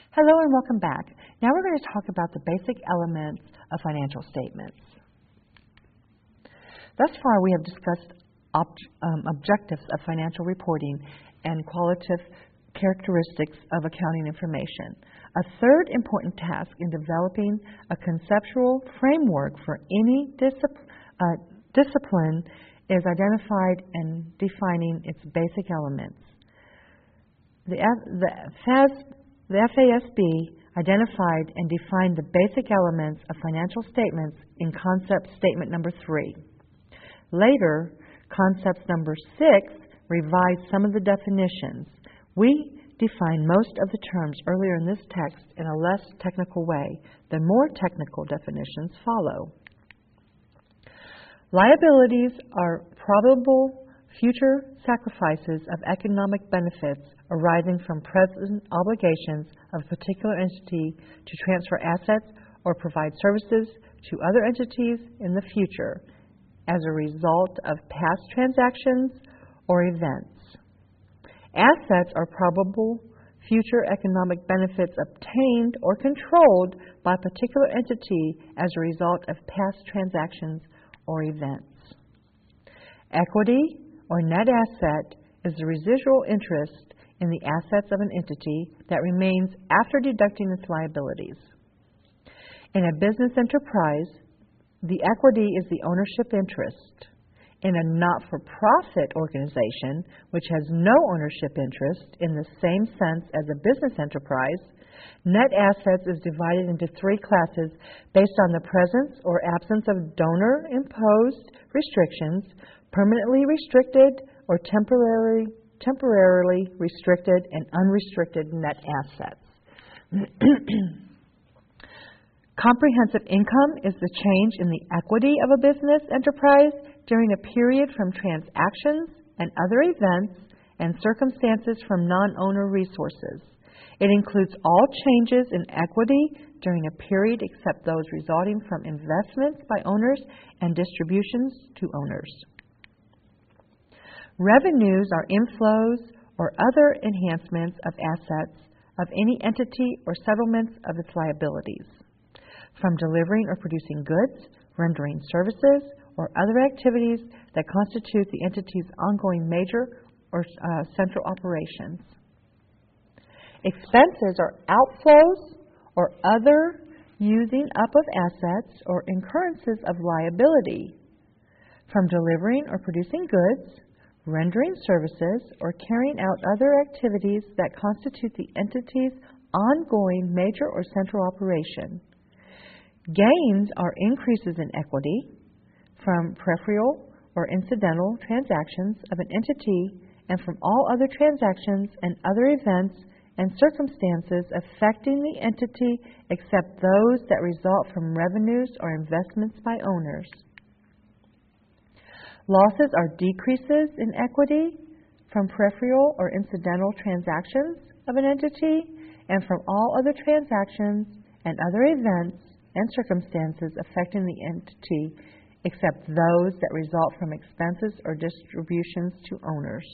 Hello and welcome back. Now we're going to talk about the basic elements of financial statements. Thus far we have discussed objectives of financial reporting and qualitative characteristics of accounting information. A third important task in developing a conceptual framework for any discipline is identified and defining its basic elements. The FASB identified and defined the basic elements of financial statements in concept statement number 3. Later, concept number 6 revised some of the definitions. We define most of the terms earlier in this text in a less technical way. The more technical definitions follow. Liabilities are probable future sacrifices of economic benefits arising from present obligations of a particular entity to transfer assets or provide services to other entities in the future as a result of past transactions or events. Assets are probable future economic benefits obtained or controlled by a particular entity as a result of past transactions or events. Equity or net asset is the residual interest in the assets of an entity that remains after deducting its liabilities. In a business enterprise, the equity is the ownership interest. In a not-for-profit organization, which has no ownership interest in the same sense as a business enterprise, net assets is divided into 3 classes based on the presence or absence of donor-imposed restrictions, permanently restricted or temporarily restricted, and unrestricted net assets. Comprehensive income is the change in the equity of a business enterprise during a period from transactions and other events and circumstances from non-owner resources. It includes all changes in equity during a period except those resulting from investments by owners and distributions to owners. Revenues are inflows or other enhancements of assets of any entity or settlements of its liabilities from delivering or producing goods, rendering services, or other activities that constitute the entity's ongoing major or central operations. Expenses are outflows or other using up of assets or incurrences of liability from delivering or producing goods, rendering services, or carrying out other activities that constitute the entity's ongoing major or central operation. Gains are increases in equity from peripheral or incidental transactions of an entity and from all other transactions and other events and circumstances affecting the entity except those that result from revenues or investments by owners. Losses are decreases in equity from peripheral or incidental transactions of an entity and from all other transactions and other events and circumstances affecting the entity except those that result from expenses or distributions to owners.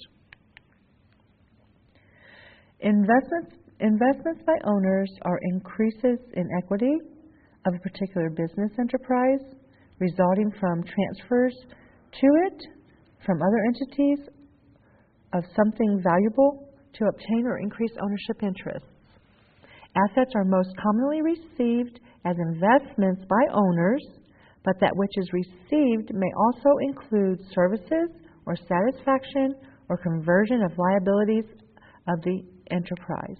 Investments by owners are increases in equity of a particular business enterprise resulting from transfers to it from other entities of something valuable to obtain or increase ownership interests. Assets are most commonly received as investments by owners, but that which is received may also include services or satisfaction or conversion of liabilities of the enterprise.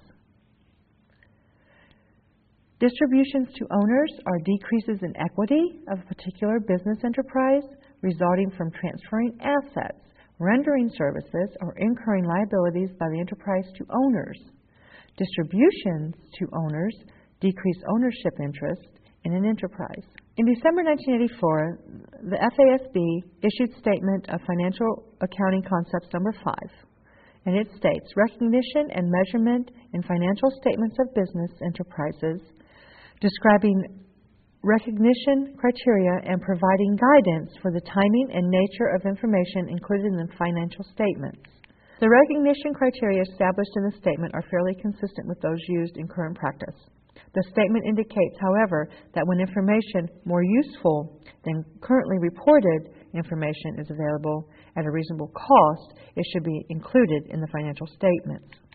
Distributions to owners are decreases in equity of a particular business enterprise resulting from transferring assets, rendering services, or incurring liabilities by the enterprise to owners. Distributions to owners decrease ownership interest in an enterprise. In December 1984, the FASB issued Statement of Financial Accounting Concepts Number 5, and it states, recognition and measurement in financial statements of business enterprises, describing recognition criteria and providing guidance for the timing and nature of information included in the financial statements. The recognition criteria established in the statement are fairly consistent with those used in current practice. The statement indicates, however, that when information more useful than currently reported information is available at a reasonable cost, it should be included in the financial statements.